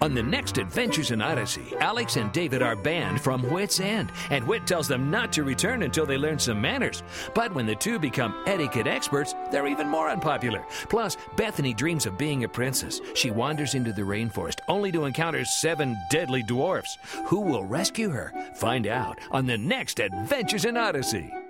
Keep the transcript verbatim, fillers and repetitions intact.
On the next Adventures in Odyssey, Alex and David are banned from Whit's End, and Whit tells them not to return until they learn some manners. But when the two become etiquette experts, they're even more unpopular. Plus, Bethany dreams of being a princess. She wanders into the rainforest, only to encounter seven deadly dwarfs. Who will rescue her? Find out on the next Adventures in Odyssey.